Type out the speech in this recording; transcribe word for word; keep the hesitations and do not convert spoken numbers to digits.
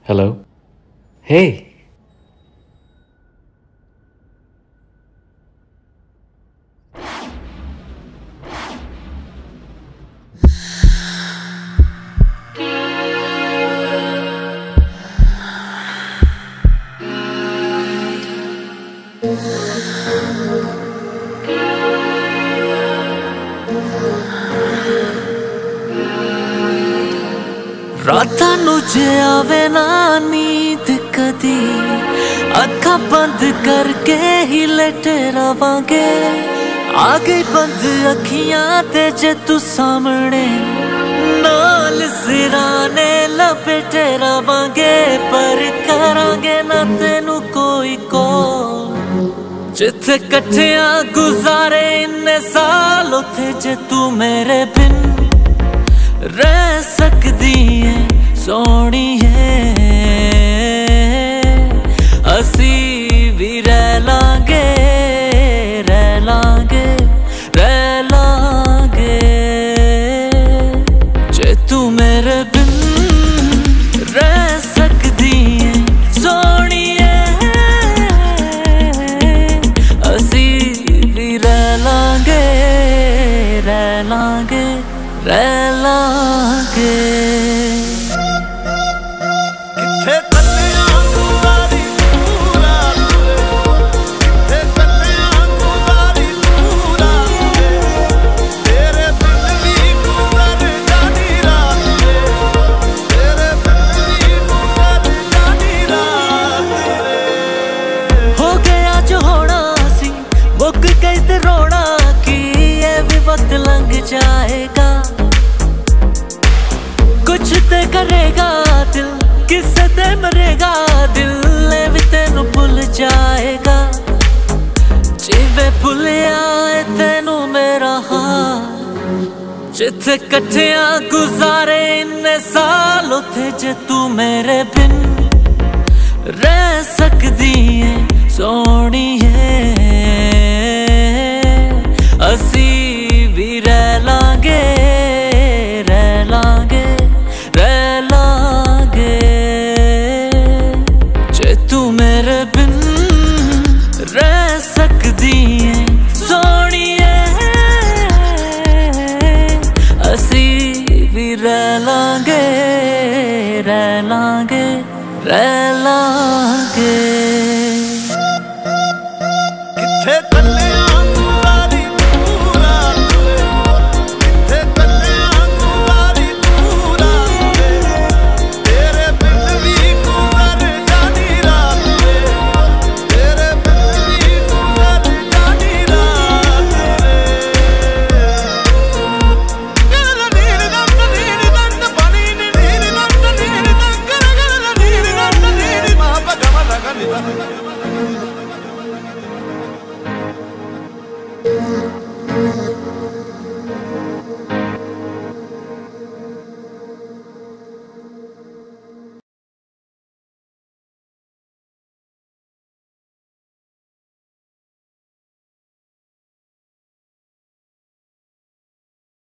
Hello? Hey! रातां नूं जे आवे ना नींद कदी अखां बंद करके ही लेटे रवांगे। आ गई बंद अखियां ते जे तू सामने नाल सिराने लपेटे रवांगे। पर करांगे ना तेनू कोई कॉल जिथे कट्ठियां गुजारे इन्ने साल उथे जे तू मेरे बिन रह सकदी है सोहणीए। असी भी रह लांगे रह लांगे रह लांगे जे तू मेरे बिन रह सकदी है सोहणीए। असी भी रह लांगे रह लांगे रह लांगे। हो गया जो होना सी मुक गई ते रोना की ये भी वक्त लंघ जाएगा। कुछ ते करेगा दिल किसे ते मरेगा दिल भी तेनू भुल जाएगा। जिवे भुलिया है तेनू मेरा हाल जिथे कट्ठियां गुजारे इन्ने साल उथे जे तू मेरे बिन रह सकदी है सोहणीए।